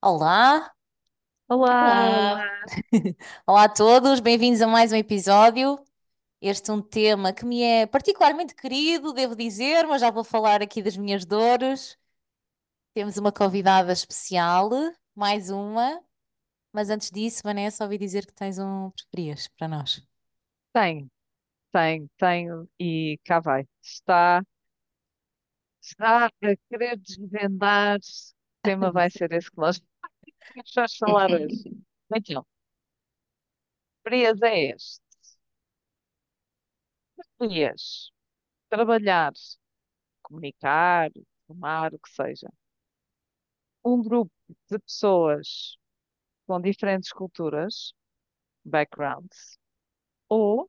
Olá, Olá, olá. olá. Olá a todos, bem-vindos a mais um episódio. Este é um tema que me é particularmente querido, devo dizer, mas já vou falar aqui das minhas dores. Temos uma convidada especial, mais uma, mas antes disso, Vanessa, ouvi dizer que tens um preferias para nós. Tenho e cá vai. Está a querer desvendar. O tema vai ser esse que nós vamos falar hoje. Então, Frias é este. Frias, trabalhar, comunicar, formar, o que seja. Um grupo de pessoas com diferentes culturas, backgrounds, ou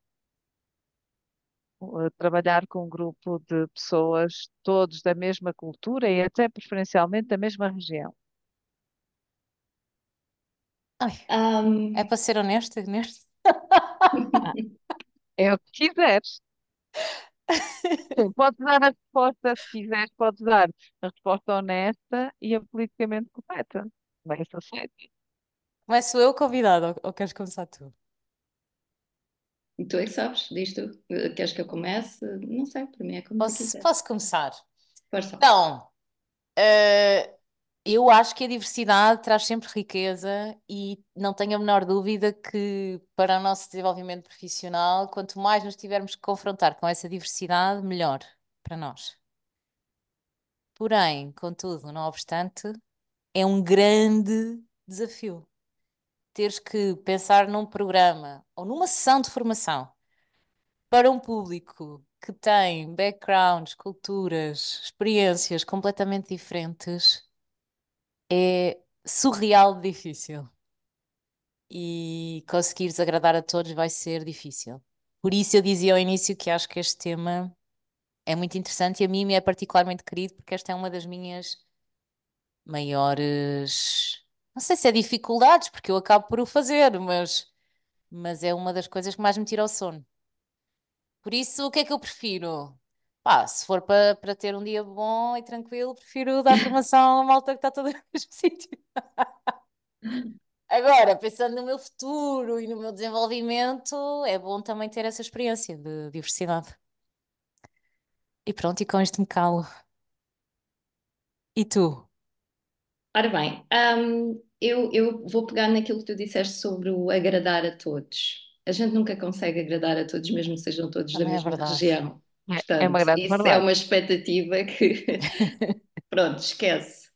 trabalhar com um grupo de pessoas todos da mesma cultura e até preferencialmente da mesma região. Ai, é Ahm, para ser honesta neste? Ah, é o que quiseres. Sim, podes dar a resposta, se quiseres, podes dar a resposta honesta e a politicamente correta. Bem, isso aceito. Começo eu convidado ou queres começar tu? Tu é que sabes disto? Queres que eu comece? Não sei, para mim é como tu Posso quiseres. começar? Força. Então, eu acho que a diversidade traz sempre riqueza e não tenho a menor dúvida que para o nosso desenvolvimento profissional, quanto mais nos tivermos que confrontar com essa diversidade, melhor para nós. Porém, contudo, não obstante, é um grande desafio. Teres que pensar num programa ou numa sessão de formação para um público que tem backgrounds, culturas, experiências completamente diferentes é surreal de difícil. E conseguires agradar a todos vai ser difícil. Por isso eu dizia ao início que acho que este tema é muito interessante e a mim me é particularmente querido porque esta é uma das minhas maiores, não sei se é dificuldades, porque eu acabo por o fazer, mas é uma das coisas que mais me tira o sono. Por isso, o que é que eu prefiro? Pá, se for para ter um dia bom e tranquilo, prefiro dar formação à malta que está toda no mesmo sítio. Agora, pensando no meu futuro e no meu desenvolvimento, é bom também ter essa experiência de diversidade. E pronto, e com isto me calo. E tu? Ora bem, eu vou pegar naquilo que tu disseste sobre o agradar a todos. A gente nunca consegue agradar a todos, mesmo que sejam todos da Também é mesma verdade. região. É uma Portanto, grande isso é verdade. uma expectativa que, pronto, esquece.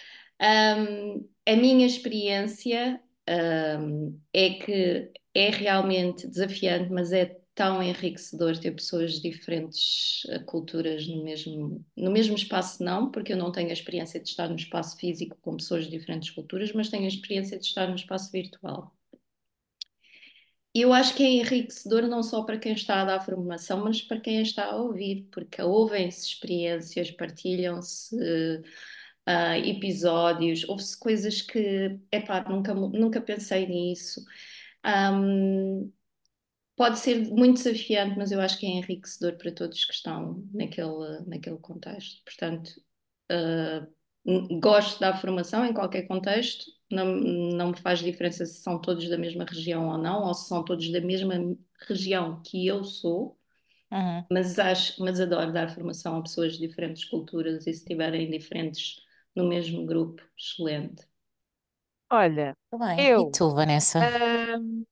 A minha experiência, é que é realmente desafiante, mas é tão enriquecedor ter pessoas de diferentes culturas no mesmo espaço, não, porque eu não tenho a experiência de estar no espaço físico com pessoas de diferentes culturas, mas tenho a experiência de estar no espaço virtual. E eu acho que é enriquecedor não só para quem está a dar formação, mas para quem a está a ouvir, porque ouvem-se experiências, partilham-se episódios, houve-se coisas que, epá, nunca pensei nisso. Um, Pode ser muito desafiante, mas eu acho que é enriquecedor para todos que estão naquele contexto. Portanto, gosto da formação em qualquer contexto, não me faz diferença se são todos da mesma região ou não, ou se são todos da mesma região que eu sou, Uhum. mas adoro dar formação a pessoas de diferentes culturas e se estiverem diferentes no mesmo grupo, excelente. Olha, Tudo bem. E eu, tu, Vanessa? hum,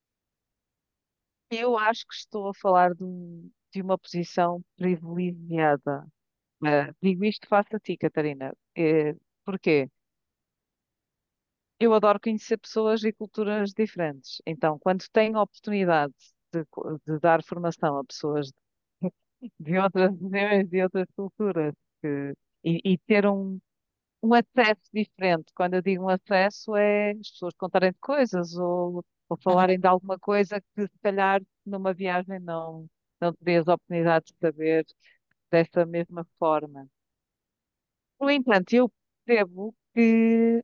eu acho que estou a falar de uma posição privilegiada. Digo isto face a ti, Catarina. Porquê? Eu adoro conhecer pessoas e culturas diferentes. Então, quando tenho a oportunidade de dar formação a pessoas de outras regiões, de outras culturas, e ter um acesso diferente. Quando eu digo um acesso, é as pessoas contarem de coisas ou Uhum. falarem de alguma coisa que se calhar numa viagem não terias a oportunidade de saber dessa mesma forma. No entanto, eu percebo que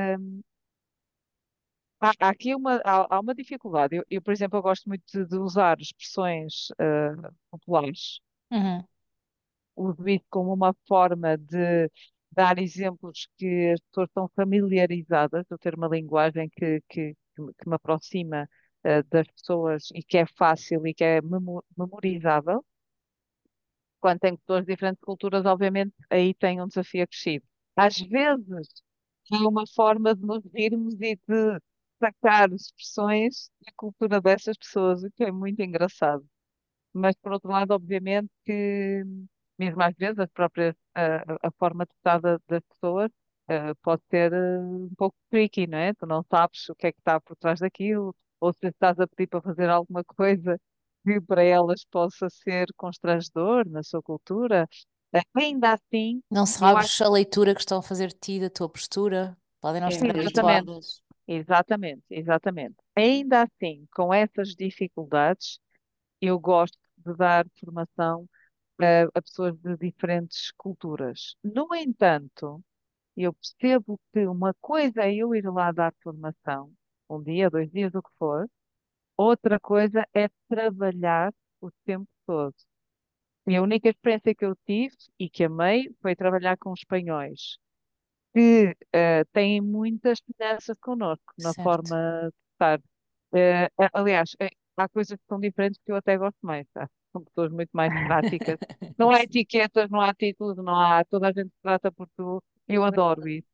há aqui há uma dificuldade. Por exemplo, eu gosto muito de usar expressões populares. Uhum. Uso isso como uma forma dar exemplos que as pessoas estão familiarizadas, eu ter uma linguagem que me aproxima das pessoas e que é fácil e que é memorizável. Quando tem pessoas de diferentes culturas, obviamente, aí tem um desafio acrescido. Às vezes, é uma forma de nos rirmos e de sacar expressões da cultura dessas pessoas, o que é muito engraçado. Mas, por outro lado, obviamente que, mesmo às vezes, a forma de estar das pessoas pode ser um pouco tricky, não é? Tu não sabes o que é que está por trás daquilo, ou se estás a pedir para fazer alguma coisa que para elas possa ser constrangedor na sua cultura. Ainda assim, Não eu acho sabes a leitura que estão a fazer de ti, da tua postura. Podem não estar exatamente, habituadas. exatamente. Ainda assim, com essas dificuldades, eu gosto de dar formação a pessoas de diferentes culturas. No entanto, eu percebo que uma coisa é eu ir lá dar formação, um dia, 2 dias, o que for, outra coisa é trabalhar o tempo todo. E a única experiência que eu tive e que amei foi trabalhar com espanhóis, que têm muitas semelhanças connosco na Certo. forma de estar. Aliás, há coisas que são diferentes que eu até gosto mais, tá? São pessoas muito mais práticas. Não há etiquetas, não há títulos, não há. Toda a gente se trata por tu. Eu adoro isso.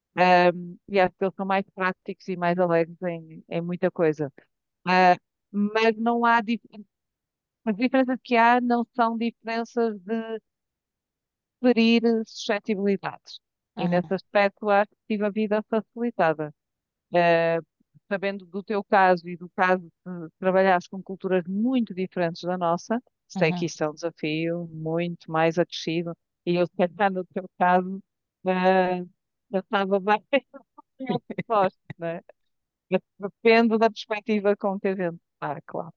E acho que eles são mais práticos e mais alegres em muita coisa. Ah, mas não há. As diferenças que há não são diferenças de ferir suscetibilidades. E nesse Uhum. aspecto acho que tive a vida facilitada. Eh, Sabendo do teu caso e do caso de trabalhares com culturas muito diferentes da nossa, sei que Uhum. isto é um desafio muito mais acrescido e eu, se calhar, no teu caso, eu estava bem disposto, né? Depende da perspectiva com que a gente está, claro.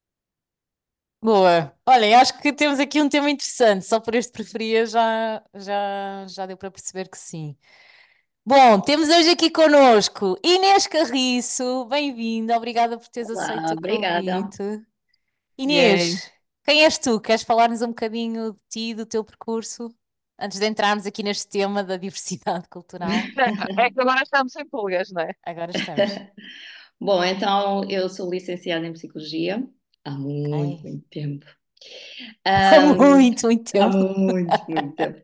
Boa. Olha, acho que temos aqui um tema interessante. Só por este preferia já deu para perceber que sim. Bom, temos hoje aqui connosco Inês Carriço. Bem-vinda. Obrigada por teres Olá, aceito o obrigada. convite. E aí, Inês, quem és tu? Queres falar-nos um bocadinho de ti, do teu percurso, antes de entrarmos aqui neste tema da diversidade cultural? é que agora estamos em pulgas, não é? Agora estamos. Bom, então eu sou licenciada em Psicologia há muito, Ok. muito tempo. Há Ahm, muito, muito Há tempo. muito, muito tempo.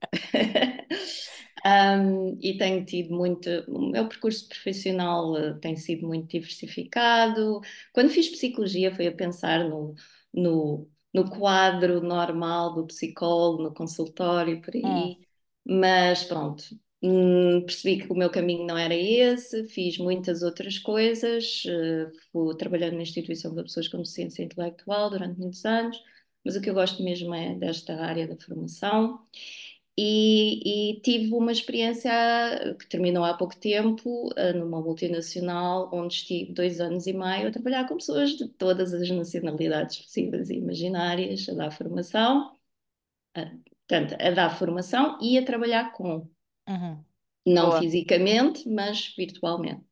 E tenho tido muito. O meu percurso profissional tem sido muito diversificado. Quando fiz Psicologia, foi a pensar no quadro normal do psicólogo, no consultório, por Hum, aí. Mas pronto, percebi que o meu caminho não era esse, fiz muitas outras coisas, fui trabalhando na instituição para pessoas com deficiência intelectual durante muitos anos, mas o que eu gosto mesmo é desta área da formação. E tive uma experiência que terminou há pouco tempo, numa multinacional, onde estive 2 anos e meio a trabalhar com pessoas de todas as nacionalidades possíveis e imaginárias, a dar formação, a, portanto, a dar formação e a trabalhar com, uhum. não Boa. fisicamente, mas virtualmente.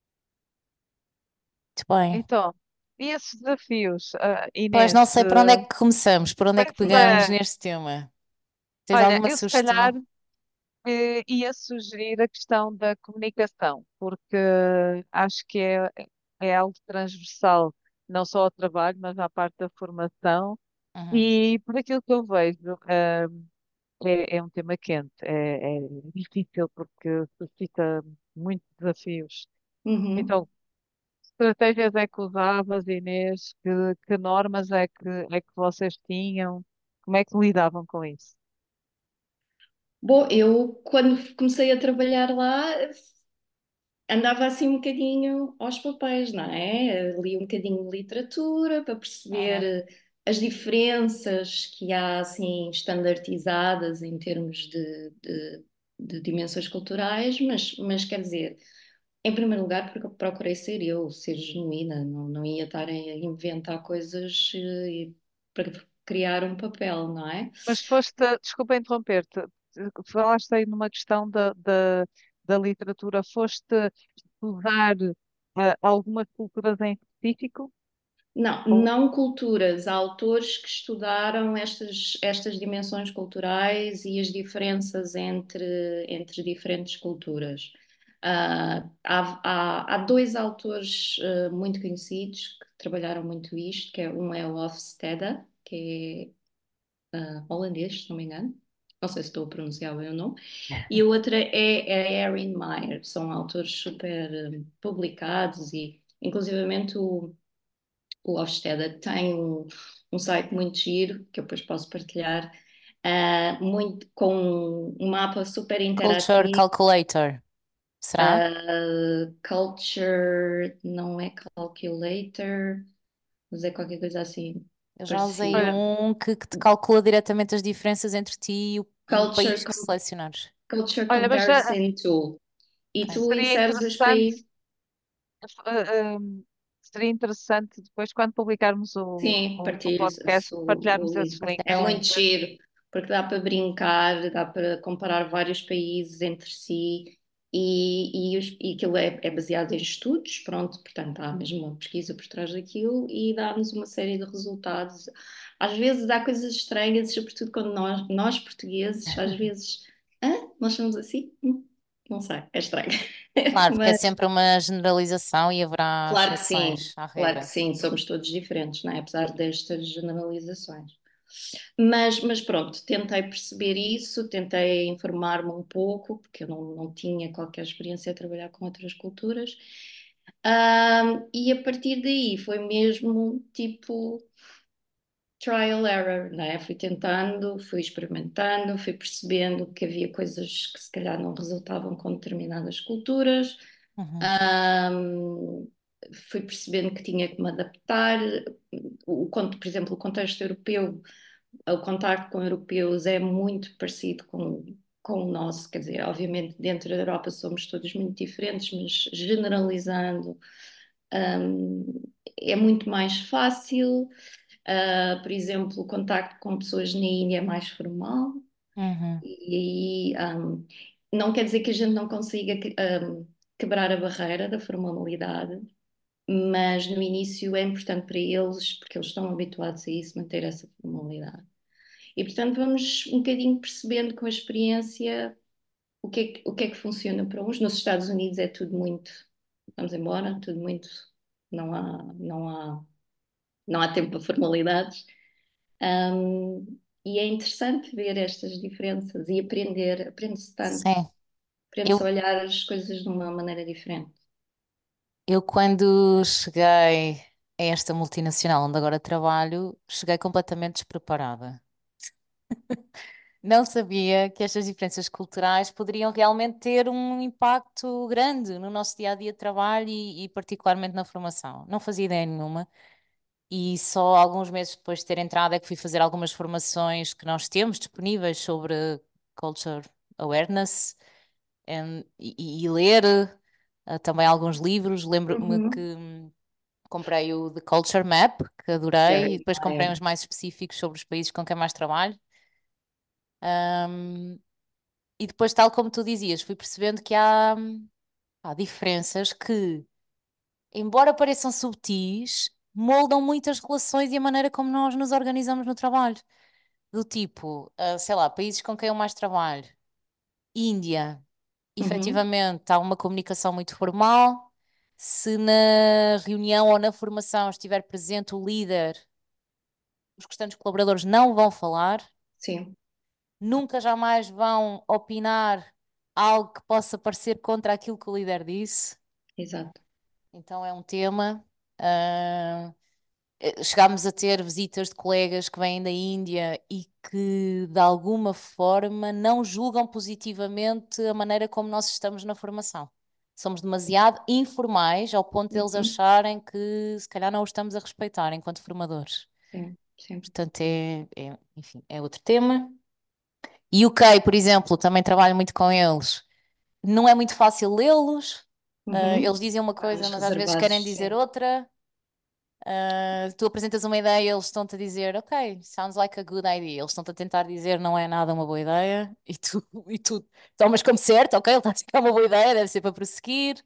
Muito bem. Então, e esses desafios, Pois não Inês? sei por onde é que começamos, por onde é que Pois pegamos é, neste tema. Tens olha, alguma eu se calhar sugestão? ia sugerir a questão da comunicação, porque acho que é algo transversal, não só ao trabalho, mas à parte da formação. Uhum, E por aquilo que eu vejo, é um tema quente, é difícil porque suscita muitos desafios. Uhum. Então, que estratégias é que usavas, Inês? Que normas é que vocês tinham? Como é que lidavam com isso? Bom, eu quando comecei a trabalhar lá, andava assim um bocadinho aos papéis, não é? Li um bocadinho de literatura para uhum, perceber as diferenças que há assim estandardizadas em termos de dimensões culturais, mas quer dizer, em primeiro lugar, porque eu procurei ser eu, ser genuína, não ia estar a inventar coisas para criar um papel, não é? Mas foste, desculpa interromper-te, falaste aí numa questão da literatura, foste estudar algumas culturas em específico? Não, Ou, não culturas, há autores que estudaram estas dimensões culturais e as diferenças entre diferentes culturas. Há dois autores muito conhecidos que trabalharam muito isto, um é o Hofstede, que é holandês, se não me engano, não sei se estou a pronunciar bem ou não, e a outra é a Erin Meyer, são autores super publicados e inclusivamente o Hofstede tem um site muito giro, que eu depois posso partilhar, muito, com um mapa super Culture interativo. Calculator, será? Culture, não é calculator, mas é qualquer coisa assim Eu já usei parecida. olha, um que te calcula diretamente as diferenças entre ti e o Culture, país que selecionares. Culture olha, mas Comparison Tool. E Ok. tu seria inseres os interessante, países. eh, seria interessante depois, quando publicarmos Sim, o partilho podcast, o partilharmos esses link. links É É, muito giro, porque dá para brincar, dá para comparar vários países entre si e aquilo é baseado em estudos, pronto, portanto há mesmo uma pesquisa por trás daquilo e dá-nos uma série de resultados. Às vezes há coisas estranhas, sobretudo quando nós portugueses, às vezes, nós somos assim? Não sei, é estranho. claro, porque é Mas sempre uma generalização e haverá claro exceções à que regra. sim, somos todos diferentes, não é? Apesar destas generalizações. Mas pronto, tentei perceber isso, tentei informar-me um pouco, porque eu não tinha qualquer experiência a trabalhar com outras culturas. E a partir daí foi mesmo tipo trial error, não é? Fui tentando, fui experimentando, fui percebendo que havia coisas que se calhar não resultavam com determinadas culturas. Uhum, Ahm, Fui percebendo que tinha que me adaptar. Por exemplo, o contexto europeu, o contacto com europeus é muito parecido com o nosso, quer dizer, obviamente dentro da Europa somos todos muito diferentes, mas generalizando, é muito mais fácil. Por exemplo, o contacto com pessoas na Índia é mais formal uhum. e aí não quer dizer que a gente não consiga quebrar a barreira da formalidade, mas no início é importante para eles, porque eles estão habituados a isso, manter essa formalidade. E portanto vamos um bocadinho percebendo com a experiência o que é que funciona para uns. Nos Estados Unidos é tudo muito, vamos embora, tudo muito, não há tempo para formalidades. E é interessante ver estas diferenças e aprende-se tanto, Sim. aprende-se a Eu, olhar as coisas de uma maneira diferente. eu quando cheguei a esta multinacional onde agora trabalho, cheguei completamente despreparada. Não sabia que estas diferenças culturais poderiam realmente ter um impacto grande no nosso dia a dia de trabalho e particularmente na formação. Não fazia ideia nenhuma. E só alguns meses depois de ter entrado é que fui fazer algumas formações que nós temos disponíveis sobre Culture Awareness e ler também alguns livros. Lembro-me que Uhum. comprei o The Culture Map, que adorei, e Gary depois comprei Meyer. uns mais específicos sobre os países com quem mais trabalho. Ahm, e depois, tal como tu dizias, fui percebendo que há diferenças que, embora pareçam subtis, moldam muitas relações e a maneira como nós nos organizamos no trabalho. Do tipo, sei lá, países com quem eu mais trabalho. Índia, Uhum. efetivamente, há uma comunicação muito formal. Se na reunião ou na formação estiver presente o líder, os restantes colaboradores não vão falar, Sim, nunca jamais vão opinar algo que possa parecer contra aquilo que o líder disse. exato. Então é um tema. ah, Chegámos a ter visitas de colegas que vêm da Índia e que, de alguma forma, não julgam positivamente a maneira como nós estamos na formação. Somos demasiado informais ao ponto de eles Uhum. acharem que, se calhar, não o estamos a respeitar enquanto formadores. Sim, sim. Portanto, enfim, é outro tema. E o UK, por exemplo, também trabalho muito com eles. Não é muito fácil lê-los. Uhum. Eles dizem uma coisa, Mais mas às vezes querem reservados, dizer sim. outra. Tu apresentas uma ideia, eles estão-te a dizer, ok, sounds like a good idea. Eles estão-te a tentar dizer, não é nada uma boa ideia, e tu tomas como certo, ok, ele está a dizer que é uma boa ideia, deve ser para prosseguir.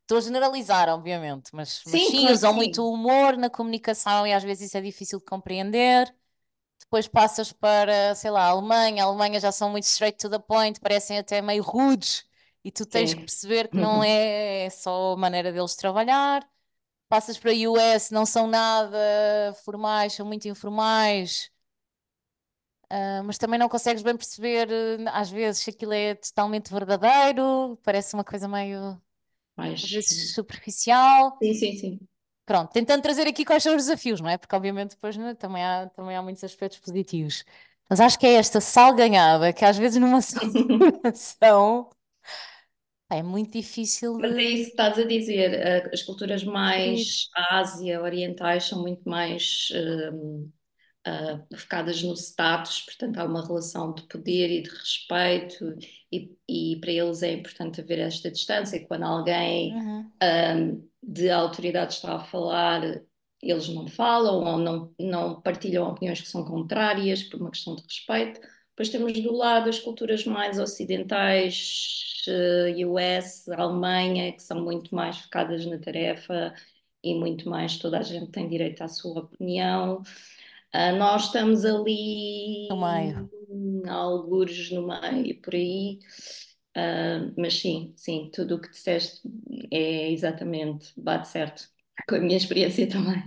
Estou a generalizar, obviamente, mas Sim, sim, claro que usam muito sim. o humor na comunicação e às vezes isso é difícil de compreender. Depois passas para, sei lá, a Alemanha já são muito straight to the point, parecem até meio rudes, e tu tens que Sim. perceber que não é só a maneira deles trabalhar. Passas para a US, não são nada formais, são muito informais, mas também não consegues bem perceber, às vezes, se aquilo é totalmente verdadeiro, parece uma coisa meio, às Mas, vezes, superficial. sim, sim, sim. Pronto, tentando trazer aqui quais são os desafios, não é? Porque, obviamente, depois né, também há muitos aspectos positivos. Mas acho que é esta salganhada que, às vezes, numa situação é muito difícil Mas é isso de que estás a dizer. As culturas gerir. mais Ásia, orientais, são muito mais focadas no status, portanto, há uma relação de poder e de respeito, e para eles é importante haver esta distância. Quando alguém Uhum. de autoridade está a falar, eles não falam ou não partilham opiniões que são contrárias por uma questão de respeito. Depois temos do lado as culturas mais ocidentais, US, Alemanha, que são muito mais focadas na tarefa e muito mais toda a gente tem direito à sua opinião. Nós estamos No meio. ali, algures no meio, por aí. Mas sim, sim, tudo o que disseste é exatamente, bate certo com a minha experiência também.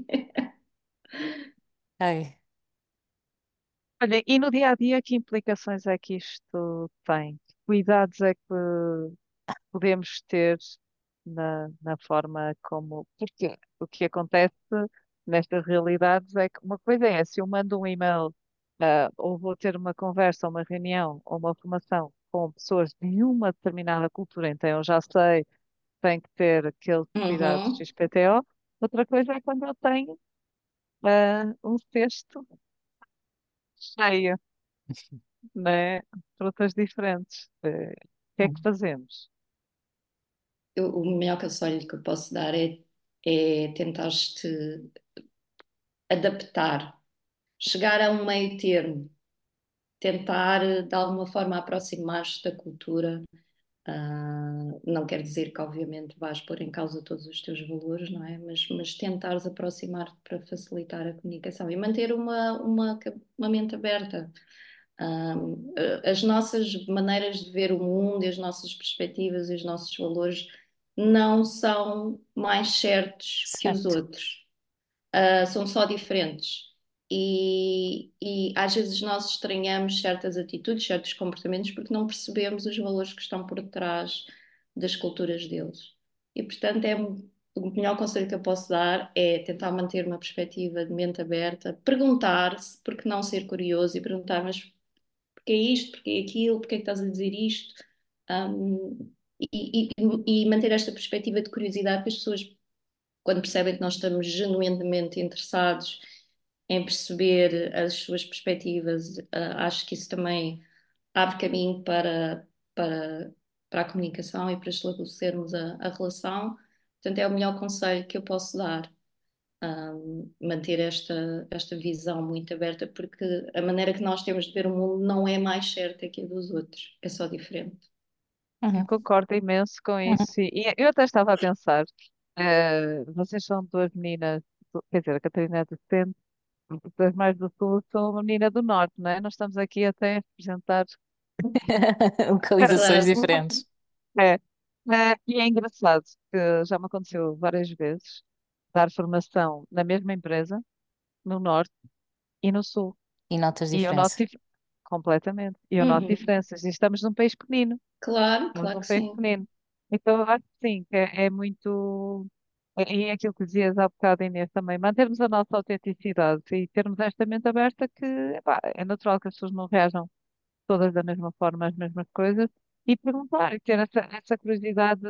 Ok. Olha, e no dia a dia, que implicações é que isto tem? Que cuidados é que podemos ter na forma como. Porque o que acontece nestas realidades é que uma coisa é, se eu mando um e-mail, ou vou ter uma conversa, uma reunião, ou uma formação com pessoas de uma determinada cultura, então eu já sei, tenho que ter aqueles cuidados Uhum. XPTO. Outra coisa é quando eu tenho, um cesto cheio, né, de frutas diferentes. O que é que Uhum. fazemos? O melhor conselho que eu posso dar é tentar-te adaptar, chegar a um meio termo, tentar de alguma forma aproximar-te da cultura. Não quer dizer que, obviamente, vais pôr em causa todos os teus valores, não é? Mas tentares aproximar-te para facilitar a comunicação e manter uma mente aberta. As nossas maneiras de ver o mundo, e as nossas perspectivas e os nossos valores não são mais certos que os Certo. outros, são só diferentes. E às vezes nós estranhamos certas atitudes, certos comportamentos, porque não percebemos os valores que estão por trás das culturas deles. E portanto, o melhor conselho que eu posso dar é tentar manter uma perspectiva de mente aberta, perguntar-se, porque não ser curioso e perguntar, mas porquê isto, porquê aquilo, porquê é que estás a dizer isto? Um, e manter esta perspectiva de curiosidade, que as pessoas, quando percebem que nós estamos genuinamente interessados em perceber as suas perspectivas, acho que isso também abre caminho para, para a comunicação e para estabelecermos a relação. Portanto, é o melhor conselho que eu posso dar. Manter esta visão muito aberta, porque a maneira que nós temos de ver o mundo não é mais certa que a dos outros, é só diferente. Eu Uhum. concordo imenso com Uhum. isso. E eu até estava a pensar, vocês são duas meninas, quer dizer, a Catarina é do centro, duas mais do sul, sou uma menina do norte, não é? Nós estamos aqui até a representar. Localizações Verdade. diferentes. É, e é engraçado que já me aconteceu várias vezes dar formação na mesma empresa, no norte e no sul. E notas E eu noto diferença. completamente. E eu noto Uhum. diferenças. E estamos num país pequenino. Claro, Estamos claro num que país sim. pequenino. Então eu acho que sim, que é muito. E é aquilo que dizias há bocado, Inês, também, mantermos a nossa autenticidade e termos esta mente aberta que, epá, é natural que as pessoas não reajam todas da mesma forma às mesmas coisas e perguntar, e ter essa curiosidade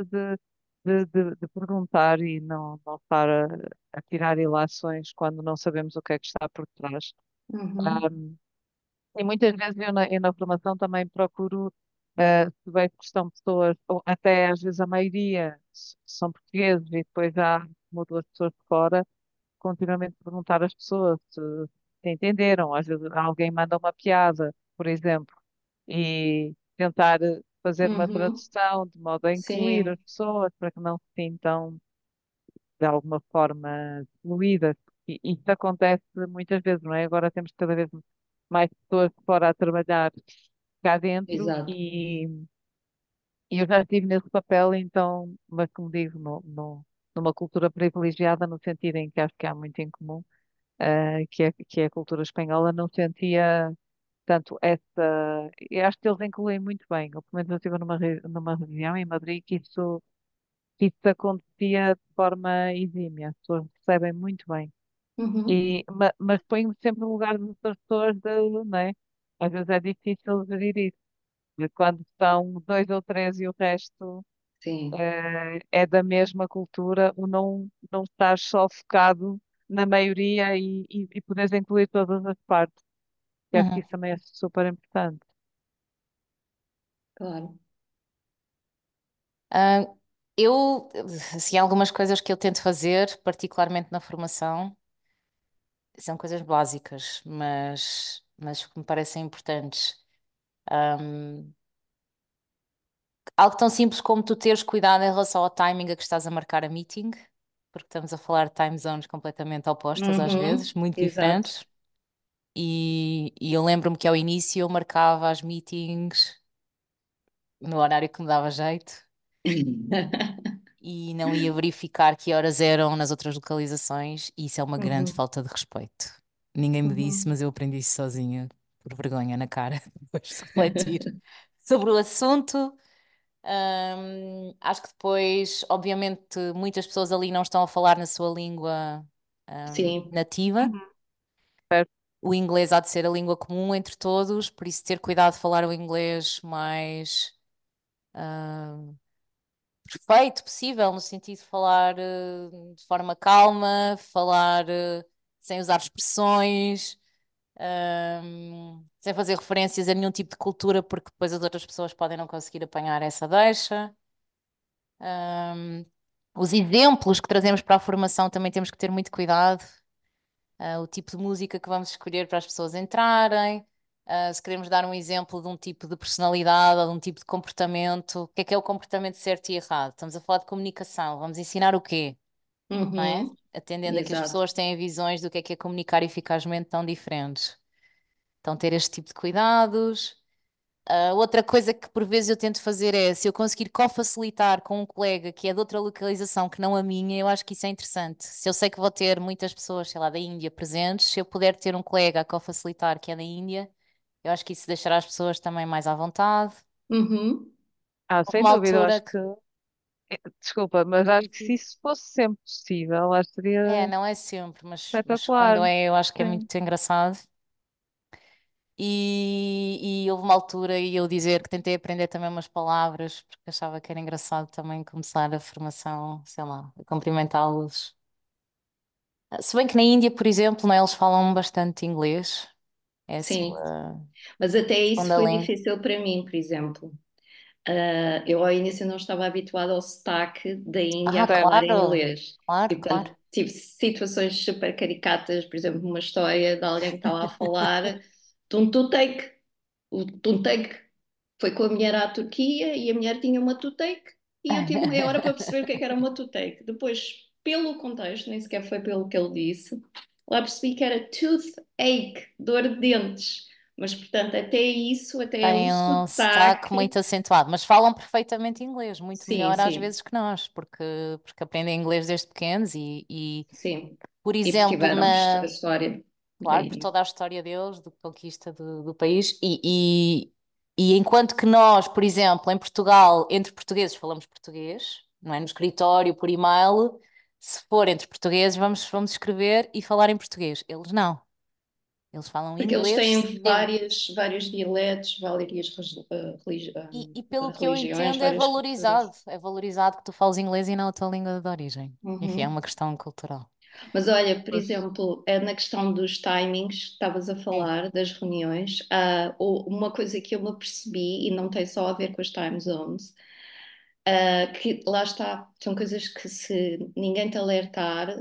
de perguntar e não estar a tirar ilações quando não sabemos o que é que está por trás. Uhum. E muitas vezes eu na formação também procuro, se vejo que estão pessoas, ou até às vezes a maioria são portugueses e depois há uma ou duas pessoas de fora, continuamente perguntar às pessoas se entenderam. Às vezes alguém manda uma piada, por exemplo, e tentar fazer uma Uhum. tradução de modo a incluir as Sim, pessoas para que não se sintam de alguma forma fluídas. E isso acontece muitas vezes, não é? Agora temos cada vez mais pessoas fora a trabalhar cá dentro exato. e eu já estive nesse papel, então, mas como digo, numa cultura privilegiada, no sentido em que acho que há muito em comum, que é a cultura espanhola, não sentia tanto essa. Eu acho que eles incluem muito bem. Eu, pelo menos, eu estive numa região em Madrid que isso acontecia de forma exímia. As pessoas percebem muito bem. Uhum. Mas põe-me sempre no lugar das outras pessoas, não é? Às vezes é difícil gerir isso. De quando são dois ou três e o resto Sim. é da mesma cultura, o não estar só focado na maioria e poderes incluir todas as partes. Eu acho que Uhum. isso também é super importante. Claro. Ah, assim, algumas coisas que eu tento fazer, particularmente na formação, são coisas básicas, mas que me parecem importantes. Ahm, Algo tão simples como tu teres cuidado em relação ao timing a que estás a marcar a meeting, porque estamos a falar de time zones completamente opostas às vezes, Uhum. muito Exato. diferentes. E eu lembro-me que ao início eu marcava as meetings no horário que me dava jeito e não ia verificar que horas eram nas outras localizações, e isso é uma grande Uhum. falta de respeito. Ninguém me disse, Uhum. mas eu aprendi isso sozinha, por vergonha na cara, depois de refletir sobre o assunto. Acho que depois, obviamente, muitas pessoas ali não estão a falar na sua língua, Sim. nativa. Uhum. Certo. O inglês há de ser a língua comum entre todos, por isso ter cuidado de falar o inglês mais perfeito possível, no sentido de falar de forma calma, falar sem usar expressões, sem fazer referências a nenhum tipo de cultura, porque depois as outras pessoas podem não conseguir apanhar essa deixa. Ahm, os exemplos que trazemos para a formação também temos que ter muito cuidado. O tipo de música que vamos escolher para as pessoas entrarem. Se queremos dar um exemplo de um tipo de personalidade ou de um tipo de comportamento, o que é o comportamento certo e errado? Estamos a falar de comunicação, vamos ensinar o quê? Não é? Uhum. Atendendo a que as Exato. pessoas têm visões do que é comunicar eficazmente tão diferentes. Então, ter este tipo de cuidados. Outra coisa que por vezes eu tento fazer é, se eu conseguir co-facilitar com um colega que é de outra localização que não a minha, eu acho que isso é interessante. Se eu sei que vou ter muitas pessoas, sei lá, da Índia presentes, se eu puder ter um colega a co-facilitar que é da Índia, eu acho que isso deixará as pessoas também mais à vontade. Uhum. Houve Sem uma dúvida, eu altura acho que. que, desculpa, mas acho Sim, que se sim. isso fosse sempre possível, acho que É, seria não é sempre, mas quando espetacular. é, eu acho que é Sim. muito engraçado. E houve uma altura e eu dizer que tentei aprender também umas palavras, porque achava que era engraçado também começar a formação, sei lá, a cumprimentá-los. Se bem que na Índia, por exemplo, né, eles falam bastante inglês, é a Sim. sua Mas até isso segunda foi língua. difícil para mim, por exemplo. Eu ao início não estava habituada ao sotaque da Índia a Ah, Certo. falar em claro, inglês. claro, E claro. portanto tive situações super caricatas, por exemplo, uma história de alguém que estava a falar tum-tum-take. O tum-take foi com a mulher à Turquia e a mulher tinha uma toothache e eu tive meia hora para perceber o que era uma toothache. Depois, pelo contexto, nem sequer foi pelo que ele disse, lá percebi que era toothache, dor de dentes. Mas, portanto, até isso, até o Tem um sotaque sotaque, muito acentuado, mas falam perfeitamente inglês, muito sim, melhor às sim, vezes que nós, porque aprendem inglês desde pequenos e, sim. por E porque exemplo, tiveram a história da claro, por Índia. toda a história deles, de conquista do país, e enquanto que nós, por exemplo, em Portugal, entre portugueses falamos português, não é? No escritório, por e-mail, se for entre portugueses, vamos escrever e falar em português. Eles não. Eles falam Porque eles inglês têm sempre. vários dialetos, várias E pelo que eu religiões, entendo, várias culturas. é valorizado que tu fales inglês e não a tua língua de origem. Enfim, é Uhum. uma questão cultural. Mas olha, por Pois. exemplo, na questão dos timings, estavas a Sim. falar das reuniões, uma coisa que eu me apercebi, e não tem só a ver com as time zones, que lá está, são coisas que se ninguém te alertar,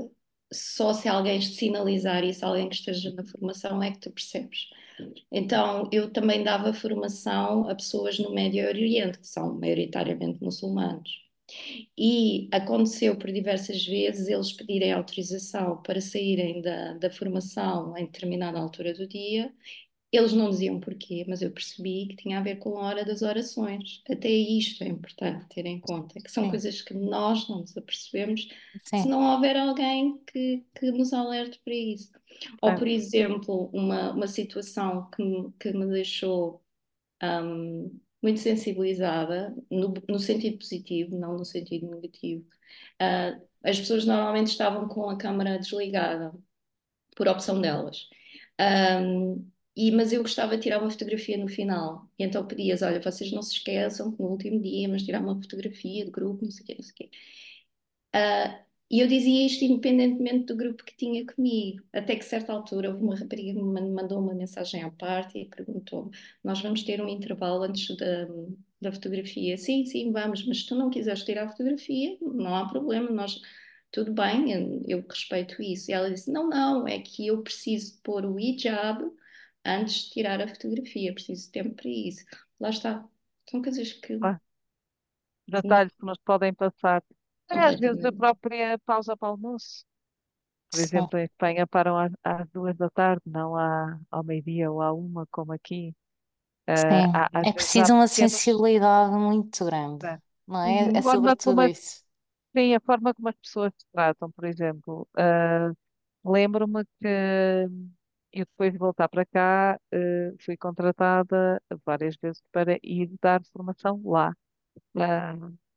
só se alguém te sinalizar e se alguém que esteja na formação é que tu percebes. Então, eu também dava formação a pessoas no Médio Oriente, que são maioritariamente muçulmanos. E aconteceu por diversas vezes eles pedirem autorização para saírem da formação em determinada altura do dia. Eles não diziam porquê, mas eu percebi que tinha a ver com a hora das orações. Até isto é importante ter em conta, que são Sim, coisas que nós não nos apercebemos se sim. não houver alguém que nos alerte para isso. Ou, por Certo. exemplo, uma situação que me deixou muito sensibilizada, no sentido positivo, não no sentido negativo. As pessoas normalmente estavam com a câmara desligada por opção delas. Mas eu gostava de tirar uma fotografia no final. E então pedias, olha, vocês não se esqueçam que no último dia, mas tirar uma fotografia de grupo, não sei o quê, não sei o quê. E eu dizia isto independentemente do grupo que tinha comigo. Até que, a certa altura, houve uma rapariga que me mandou uma mensagem à parte e perguntou: nós vamos ter um intervalo antes da fotografia? Sim, sim, vamos, mas se tu não quiseres tirar a fotografia, não há problema, nós. Tudo bem, eu respeito isso. E ela disse: não, não, é que eu preciso pôr o hijab antes de tirar a fotografia, preciso de tempo para isso. Lá está. São coisas que. Ah, detalhes que nos podem passar. Às vezes a Completamente. própria pausa para o almoço. Por Sim, exemplo, em Espanha param às 2 da tarde, não ao meio-dia ou à uma, como aqui. sim. Às É vezes há preciso uma pequenos. sensibilidade muito grande, Né, não é? É a forma sobretudo como, isso. sim, a forma como as pessoas se tratam, por exemplo. Lembro-me que eu depois de voltar para cá, fui contratada várias vezes para ir dar formação lá. Ah,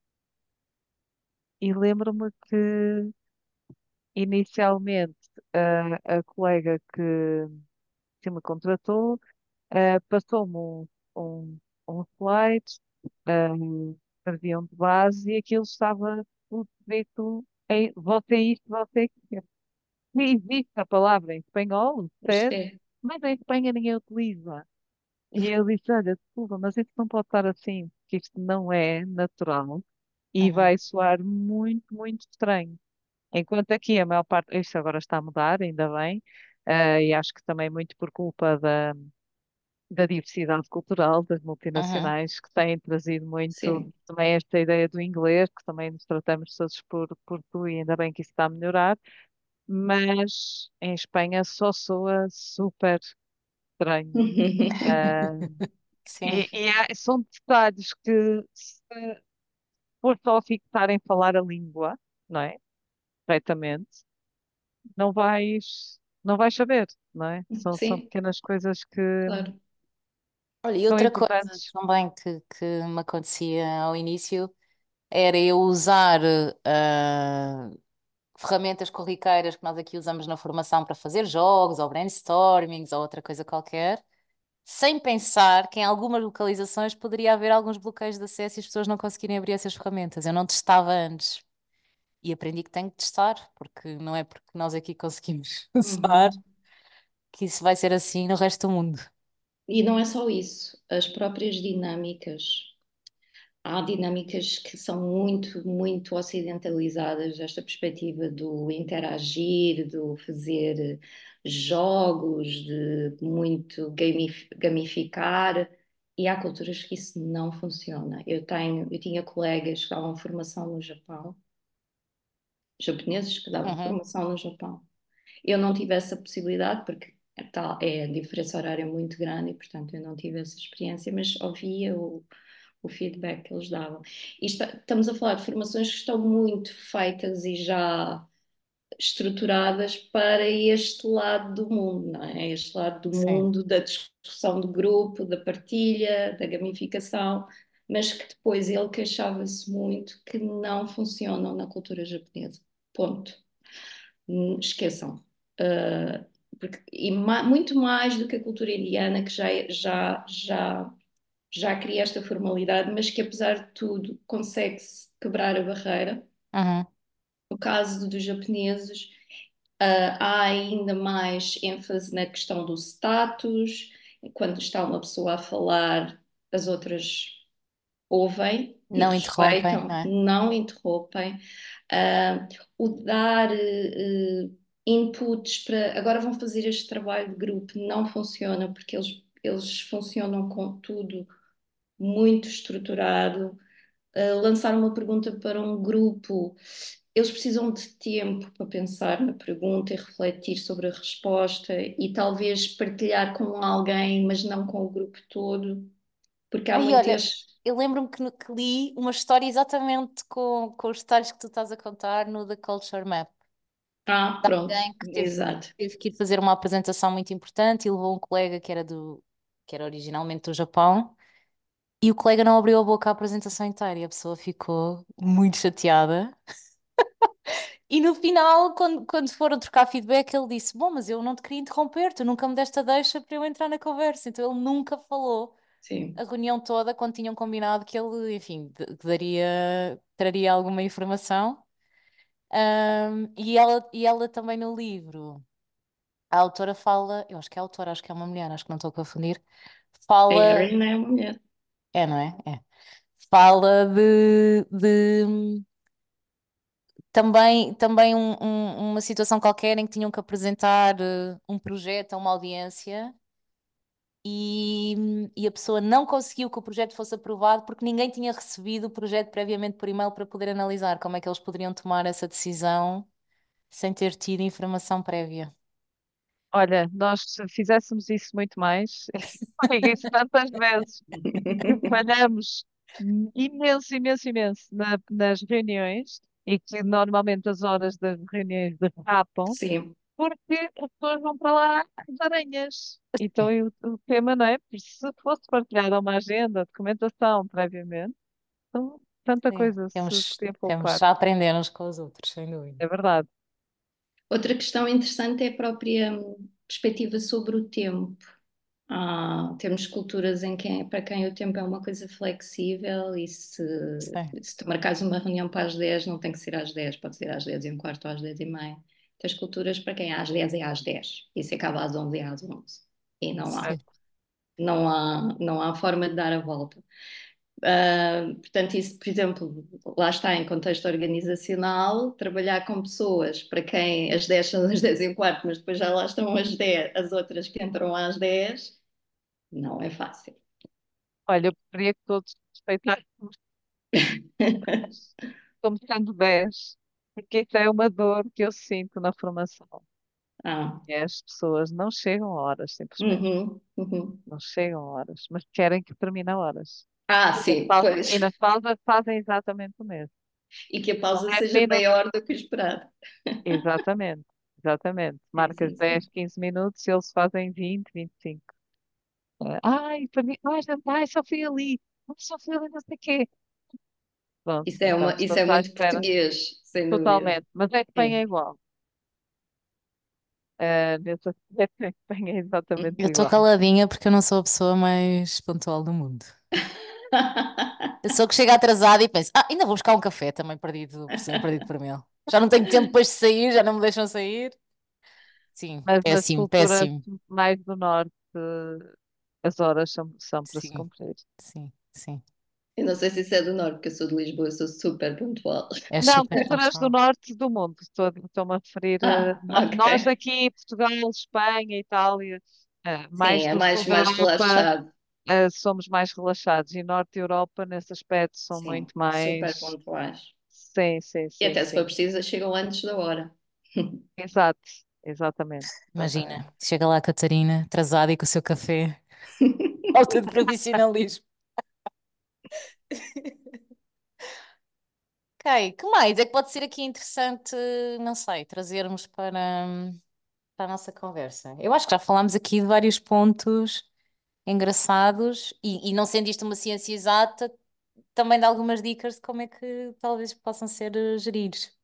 e lembro-me que inicialmente a colega que me contratou passou-me um, um slide, serviam de base e aquilo estava tudo dito em você é isto, você é aquilo. Nem existe a palavra em espanhol, certo? Gostei. Mas em Espanha ninguém utiliza. E eu disse, olha, desculpa, mas isso não pode estar assim, porque isto não é natural e Uhum, vai soar muito, muito estranho. Enquanto aqui a maior parte, isto agora está a mudar, ainda bem, e acho que também muito por culpa da diversidade cultural das uhum, multinacionais que têm trazido muito Sim. também esta ideia do inglês, que também nos tratamos todos por tu e ainda bem que isso está a melhorar, mas em Espanha só soa super estranho. Ah, sim. são detalhes que se for só fixar em falar a língua, não é? Corretamente, não vais saber, não é? São Sim, pequenas coisas que claro. Olha, e são outra coisa importantes. também que me acontecia ao início era eu usar ferramentas corriqueiras que nós aqui usamos na formação para fazer jogos ou brainstormings ou outra coisa qualquer, sem pensar que em algumas localizações poderia haver alguns bloqueios de acesso e as pessoas não conseguirem abrir essas ferramentas. Eu não testava antes e aprendi que tenho que testar, porque não é porque nós aqui conseguimos usar Uhum. que isso vai ser assim no resto do mundo. E não é só isso, as próprias dinâmicas. Há dinâmicas que são muito, muito ocidentalizadas, esta perspectiva do interagir, do fazer jogos, de muito gamificar, e há culturas que isso não funciona. Eu tinha colegas que davam formação no Japão, japoneses que davam Uhum, formação no Japão. Eu não tive essa possibilidade porque a diferença horária é muito grande e, portanto, eu não tive essa experiência, mas ouvia o feedback que eles davam. Estamos a falar de formações que estão muito feitas e já estruturadas para este lado do mundo, não é? Este lado do sim. mundo da discussão do grupo, da partilha, da gamificação, mas que depois ele queixava-se muito que não funcionam na cultura japonesa. Ponto. Esqueçam. Uh, muito mais do que a cultura indiana, que já cria esta formalidade, mas que apesar de tudo consegue-se quebrar a barreira. Uhum. No caso dos japoneses, há ainda mais ênfase na questão do status, quando está uma pessoa a falar, as outras ouvem e Não interrompem, não respeitam, é? não interrompem. O dar inputs para agora vão fazer este trabalho de grupo, não funciona porque eles funcionam com tudo muito estruturado. Lançar uma pergunta para um grupo, eles precisam de tempo para pensar na pergunta e refletir sobre a resposta e talvez partilhar com alguém, mas não com o grupo todo, porque há Aí, olha, muitas. eu lembro-me que li uma história exatamente com os detalhes que tu estás a contar no The Culture Map. Ah, De pronto, alguém que exato, teve que ir fazer uma apresentação muito importante e levou um colega que era originalmente do Japão, e o colega não abriu a boca à apresentação inteira e a pessoa ficou muito chateada. E no final, quando foram trocar feedback, ele disse: Bom, mas eu não te queria interromper, tu nunca me deste a deixa para eu entrar na conversa. Então ele nunca falou a sim. reunião toda quando tinham combinado que ele, enfim, que traria alguma informação. E ela também no livro, a autora fala, eu acho que é a autora, acho que é uma mulher, acho que não estou a confundir, A fala, Erin é uma mulher. é, não é? É. Fala de também uma situação qualquer em que tinham que apresentar um projeto a uma audiência e a pessoa não conseguiu que o projeto fosse aprovado porque ninguém tinha recebido o projeto previamente por e-mail para poder analisar. Como é que eles poderiam tomar essa decisão sem ter tido informação prévia? Olha, nós se fizéssemos isso muito mais, digo isso tantas vezes, que falhamos imenso, imenso, imenso nas reuniões e que normalmente as horas das reuniões derrapam, Sim, porque as pessoas vão para lá às aranhas. Então, e o tema não é? Porque se fosse partilhada uma agenda, documentação previamente, então, tanta Sim, coisa se podia temos poupar. a aprender uns com os outros, sem dúvida. É verdade. outra questão interessante é a própria perspectiva sobre o tempo. Temos culturas para quem o tempo é uma coisa flexível e Sim, se tu marcares uma reunião para as 10 não tem que ser às 10, pode ser às 10 e um quarto ou às 10 e meia. Tens culturas para quem é às 10 é às 10 e se acaba às 11 é às 11. E É, sim. não há forma de dar a volta. Portanto, isso, por exemplo, lá está em contexto organizacional, trabalhar com pessoas para quem as 10 são as 10 e um quarto, mas depois já lá estão as 10, as outras que entram às 10, não é fácil. olha, eu preferia que todos respeitássemos como sendo 10, porque isso é uma dor que eu sinto na formação. Ah, E as pessoas não chegam a horas, simplesmente. uhum, uhum. Não chegam a horas, mas querem que termine a horas. Sim, E pois. nas pausas fazem exatamente o mesmo. E que a São pausa 10 seja minutos. maior do que o esperado. Exatamente, exatamente. Sim, Marcas sim, 10, sim. 15 minutos e eles fazem 20, 25. Ai, para mim, ai, só fui ali. Ai, só fui ali, não sei o quê. Pronto, então Isso é estamos à muito espera. português, sem dúvida. Totalmente. Mas a Espanha É. é igual. Nesse aspecto, a Espanha é exatamente Eu estou igual. caladinha porque eu não sou a pessoa mais pontual do mundo. Eu sou que chega atrasada e penso, ainda vou buscar um café também perdido por mil. Já não tenho tempo depois de sair, já não me deixam sair. Sim, Mas nas péssimo, culturas péssimo. mais do norte, as horas são para se Sim, cumprir. sim, sim. Eu não sei se isso é do norte, porque eu sou de Lisboa, eu sou super pontual. És Não, super culturas do pontual. norte do mundo. Estou-me a referir a nós Ok. aqui, Portugal, Espanha, Itália, Sim, mais é do sul da mais Europa, relaxado. somos mais relaxados. E norte da Europa, nesse aspecto, são Sim, muito super mais. pontuais. Sim, sim, E sim, até se for sim. preciso, chegam antes da hora. Exato, exatamente, exatamente. Imagina, chega lá a Catarina, atrasada e com o seu café. Falta de profissionalismo. Ok, que mais é que pode ser aqui interessante, não sei, trazermos para a nossa conversa? Eu acho que já falámos aqui de vários pontos engraçados e não sendo isto uma ciência exata, também de algumas dicas de como é que talvez possam ser geridos.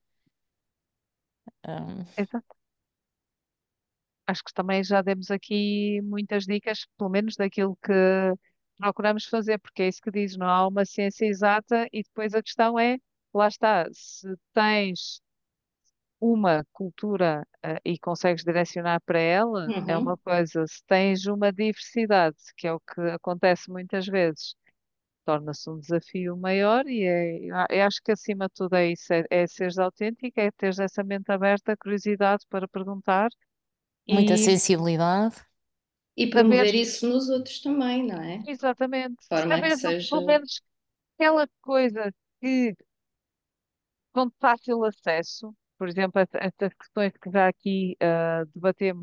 Hum, Exato. Acho que também já demos aqui muitas dicas, pelo menos daquilo que procuramos fazer, porque é isso que diz, não há uma ciência exata e depois a questão é, lá está, se tens uma cultura, e consegues direcionar para ela, é uma Uhum, coisa. Se tens uma diversidade, que é o que acontece muitas vezes, torna-se um desafio maior e eu acho que acima de tudo é isso, é seres autêntico, é teres essa mente aberta, curiosidade para perguntar Muita e sensibilidade. E saber promover isso nos outros também, não é? De exatamente, forma que saber seja. pelo menos aquela coisa que são de fácil acesso, por exemplo, estas questões que já aqui debatemos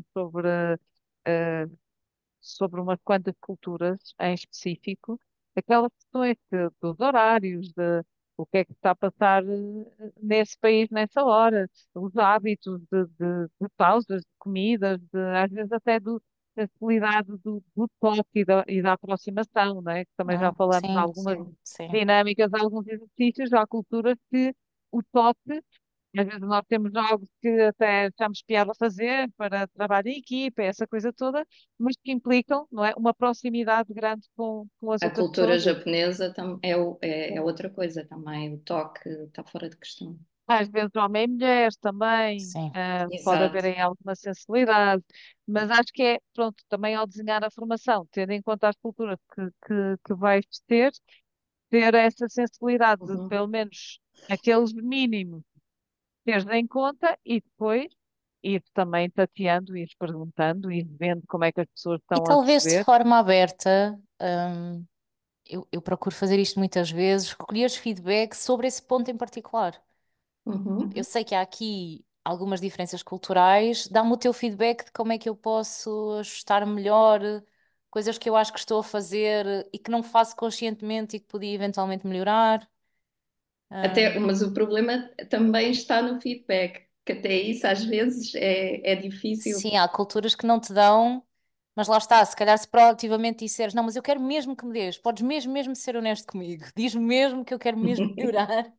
sobre umas quantas culturas em específico, aquelas questões dos horários, de o que é que está a passar nesse país nessa hora, os hábitos de pausas, de comidas, às vezes até da facilidade do toque e da aproximação, não é? Que também já falamos de Sim, algumas sim. dinâmicas, de alguns exercícios, há culturas que o toque às vezes nós temos jogos que até achamos piada a fazer para trabalho em equipa, essa coisa toda, mas que implicam, não é, uma proximidade grande com as A outras cultura pessoas. japonesa é outra coisa também. O toque está fora de questão. Às vezes homem e mulher também, Sim. pode haver Exato. aí alguma sensibilidade, mas acho que é, pronto, também ao desenhar a formação, tendo em conta as culturas que vais ter essa sensibilidade de, Uhum. pelo menos, aqueles mínimos teres em conta e depois ir também tateando, ir perguntando, ir vendo como é que as pessoas E estão a talvez de perceber. forma aberta, eu procuro fazer isto muitas vezes, recolher feedback sobre esse ponto em particular. Eu Uhum. sei que há aqui algumas diferenças culturais, dá-me o teu feedback de como é que eu posso ajustar melhor, coisas que eu acho que estou a fazer e que não faço conscientemente e que podia eventualmente melhorar. Até, Hum, mas o problema também está no feedback, que até isso às vezes é difícil. sim, há culturas que não te dão, mas lá está, se calhar se proativamente disseres, não, mas eu quero mesmo que me dês, podes mesmo ser honesto comigo, diz-me mesmo que eu quero mesmo melhorar.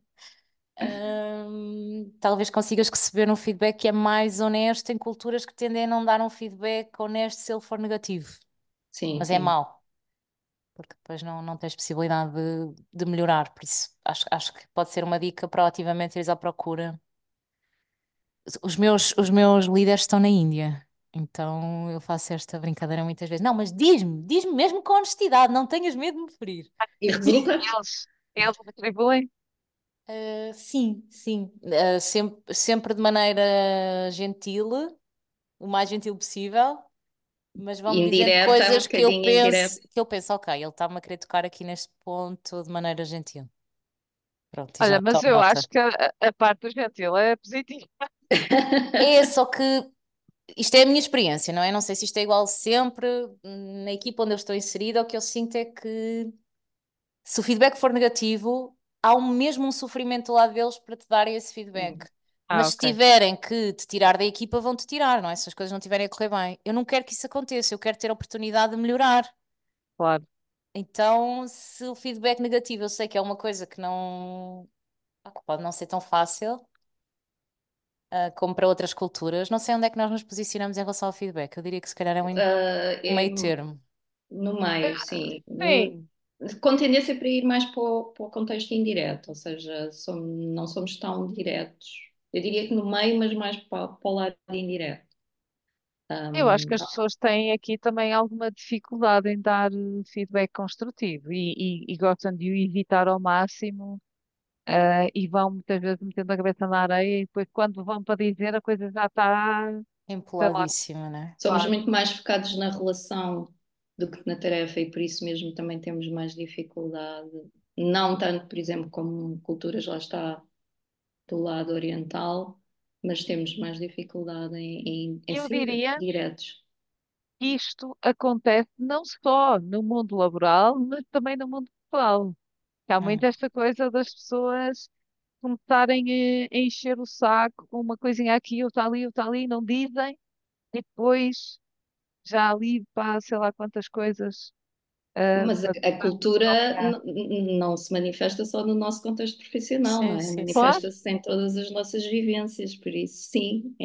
Talvez consigas receber um feedback que é mais honesto em culturas que tendem a não dar um feedback honesto se ele for negativo. Sim, Mas é sim. mau, porque depois não tens possibilidade de melhorar. Por isso, acho que pode ser uma dica proativamente ires à procura. Os meus líderes estão na Índia, então eu faço esta brincadeira muitas vezes. Não, mas diz-me mesmo com honestidade, não tenhas medo de me ferir. E resulta? Eles retribuem. Sim, sim. Sempre de maneira gentil, o mais gentil possível, mas vão-me dizendo Indireta, um coisas bocadinho indireta. que eu penso, ok, ele está-me a querer tocar aqui neste ponto de maneira gentil. Pronto, e Olha, já mas tomo eu nota. acho que a parte do gentil é positiva. É só que isto é a minha experiência, não é? Não sei se isto é igual sempre na equipa onde eu estou inserida, o que eu sinto é que se o feedback for negativo, há mesmo um sofrimento do lado deles para te darem esse feedback. Mas Ah, se ok, tiverem que te tirar da equipa, vão-te tirar, não é? Se as coisas não estiverem a correr bem. Eu não quero que isso aconteça, eu quero ter a oportunidade de melhorar. claro. Então, se o feedback negativo eu sei que é uma coisa que não que pode não ser tão fácil, como para outras culturas, não sei onde é que nós nos posicionamos em relação ao feedback. Eu diria que se calhar é um meio termo. No meio, sim. Sim, Com tendência para ir mais para o contexto indireto, ou seja, não somos tão diretos. Eu diria que no meio, mas mais para o lado indireto. eu acho que Um, as pessoas têm aqui também alguma dificuldade em dar feedback construtivo e gostam de o evitar ao máximo, e vão muitas vezes metendo a cabeça na areia e depois quando vão para dizer a coisa já está, sei lá, Empoladíssima, né? Somos claro. muito mais focados na relação do que na tarefa e por isso mesmo também temos mais dificuldade. Não tanto, por exemplo, como culturas lá está do lado oriental, mas temos mais dificuldade em Eu ser diria diretos. que isto acontece não só no mundo laboral, mas também no mundo pessoal. Que há muito Hum. esta coisa das pessoas começarem a encher o saco com uma coisinha aqui, outra ali, não dizem, e depois já ali, pá, sei lá quantas coisas Mas para a cultura opinar. não se manifesta só no nosso contexto profissional, não Sim, é? sim, sim. Claro, Manifesta-se em todas as nossas vivências, por isso, sim,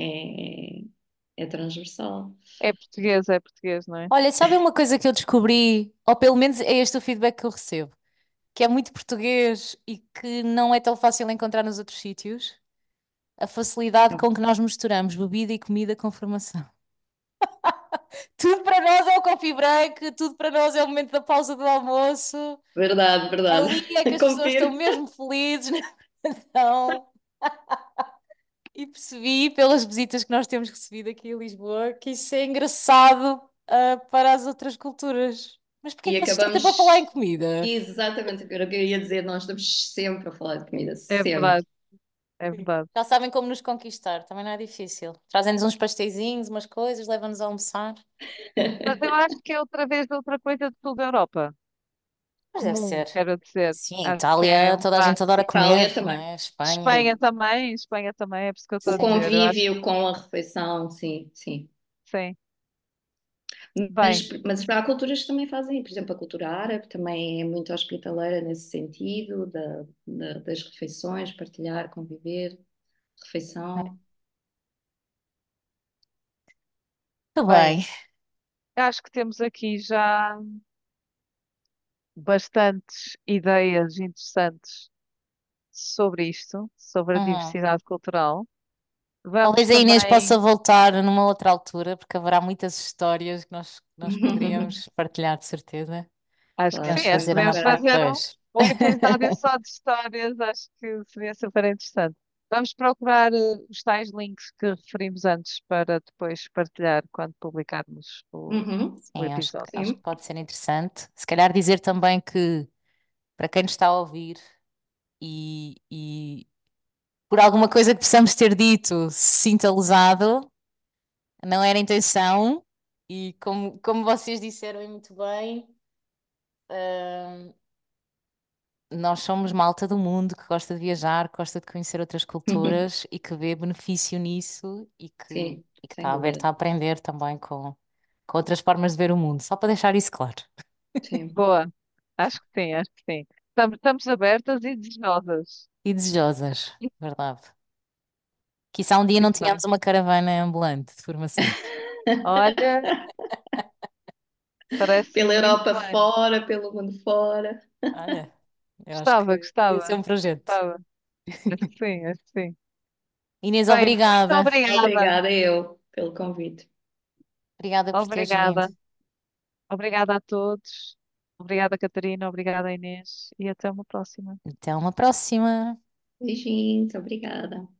é transversal. é português, não é? Olha, sabe uma coisa que eu descobri, ou pelo menos é este o feedback que eu recebo, que é muito português e que não é tão fácil encontrar nos outros sítios? A facilidade com que nós misturamos bebida e comida com formação. Tudo para nós é o coffee break, tudo para nós é o momento da pausa do almoço. Verdade, verdade. Ali é que as pessoas estão Confirmo. mesmo felizes na relação. E percebi pelas visitas que nós temos recebido aqui em Lisboa que isso é engraçado, para as outras culturas. Mas porquê E que vocês estão sempre a falar em acabamos comida? exatamente o que eu ia dizer. Nós estamos sempre a falar de comida, É sempre. verdade, é verdade. Já sabem como nos conquistar, também não é difícil. Trazem-nos uns pasteizinhos, umas coisas, levam-nos a almoçar. Mas eu acho que é outra vez outra coisa de toda a Europa. Mas deve Comum, ser. quero dizer. Sim, Acho que é Itália, um toda a gente bocado. adora comer, Itália não também. é? Espanha, Espanha também, é por isso que eu estou O a sim. dizer. Eu acho que convívio com a refeição, sim, sim. sim. Bem, Mas há culturas que também fazem, por exemplo, a cultura árabe também é muito hospitaleira nesse sentido, das refeições, partilhar, conviver, refeição. Muito bem, bem. acho que temos aqui já bastantes ideias interessantes sobre isto, sobre a Uhum. diversidade cultural. Vamos Talvez a Inês também, possa voltar numa outra altura, porque haverá muitas histórias que nós poderíamos partilhar, de certeza. acho que Claro, sim, Podemos acho que fazer uma podemos podemos parte marcar. fazer dois. um episódio só de histórias, acho que seria super interessante. Vamos procurar os tais links que referimos antes para depois partilhar quando publicarmos Uhum, o Sim, episódio. acho que sim. pode ser interessante. Se calhar dizer também que, para quem nos está a ouvir e por alguma coisa que possamos ter dito se sinta lesado, não era a intenção. E como vocês disseram e muito bem, hum, nós somos malta do mundo que gosta de viajar, que gosta de conhecer outras culturas e que vê benefício nisso Sim, e que sem está dúvida. aberta a aprender também com outras formas de ver o mundo. Só para deixar isso claro. Sim. Boa, acho que sim, acho que sim. Estamos abertas e desejosas. E desejosas, verdade. Quiçá um dia não Muito bem. tenhamos uma caravana ambulante de formação. Olha, parece-me Pela muito Europa bem. fora, pelo mundo fora. Olha, eu acho Gostava, que podia ser gostava, um projeto. gostava. Acho que sim, acho que sim. Inês, Bem, muito obrigada. obrigada. Obrigada eu pelo convite. Obrigada por teres vindo. Obrigada. Obrigada a todos. Obrigada, Catarina. Obrigada, Inês. E até uma próxima. Até uma próxima. Beijinhos, obrigada.